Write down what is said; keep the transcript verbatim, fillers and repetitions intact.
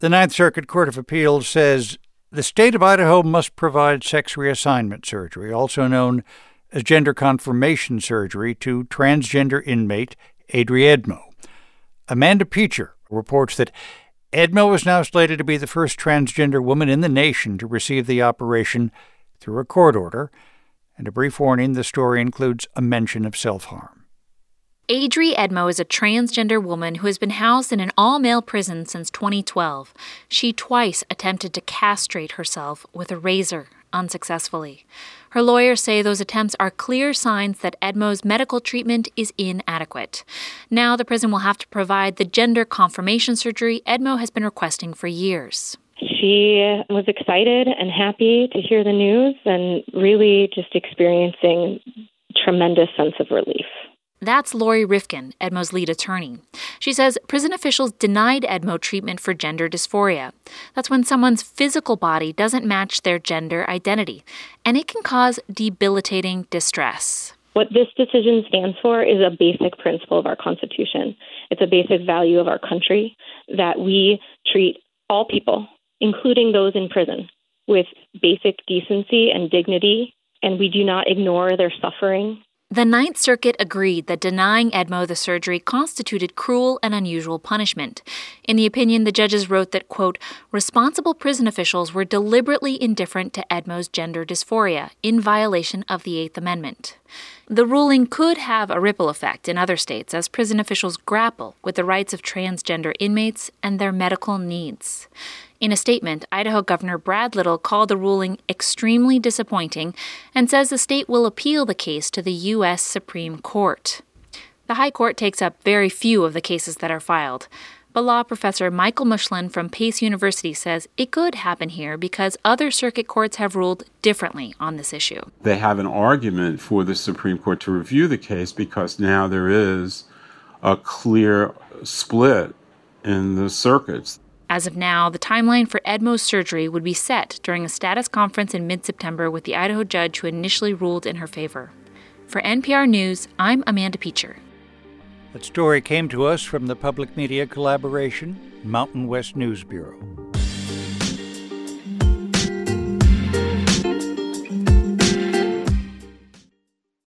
The Ninth Circuit Court of Appeals says the state of Idaho must provide sex reassignment surgery, also known as gender confirmation surgery, to transgender inmate Adri Edmo. Amanda Peacher reports that Edmo is now slated to be the first transgender woman in the nation to receive the operation through a court order. And a brief warning, the story includes a mention of self-harm. Adri Edmo is a transgender woman who has been housed in an all-male prison since twenty twelve. She twice attempted to castrate herself with a razor, unsuccessfully. Her lawyers say those attempts are clear signs that Edmo's medical treatment is inadequate. Now the prison will have to provide the gender confirmation surgery Edmo has been requesting for years. She was excited and happy to hear the news and really just experiencing tremendous sense of relief. That's Lori Rifkin, Edmo's lead attorney. She says prison officials denied Edmo treatment for gender dysphoria. That's when someone's physical body doesn't match their gender identity, and it can cause debilitating distress. What this decision stands for is a basic principle of our Constitution. It's a basic value of our country that we treat all people, including those in prison, with basic decency and dignity, and we do not ignore their suffering. The Ninth Circuit agreed that denying Edmo the surgery constituted cruel and unusual punishment. In the opinion, the judges wrote that, quote, responsible prison officials were deliberately indifferent to Edmo's gender dysphoria in violation of the Eighth Amendment. The ruling could have a ripple effect in other states as prison officials grapple with the rights of transgender inmates and their medical needs. In a statement, Idaho Governor Brad Little called the ruling extremely disappointing and says the state will appeal the case to the U S Supreme Court. The High Court takes up very few of the cases that are filed, but law professor Michael Mushlin from Pace University says it could happen here because other circuit courts have ruled differently on this issue. They have an argument for the Supreme Court to review the case because now there is a clear split in the circuits. As of now, the timeline for Edmo's surgery would be set during a status conference in mid-September with the Idaho judge who initially ruled in her favor. For N P R News, I'm Amanda Peacher. That story came to us from the public media collaboration, Mountain West News Bureau.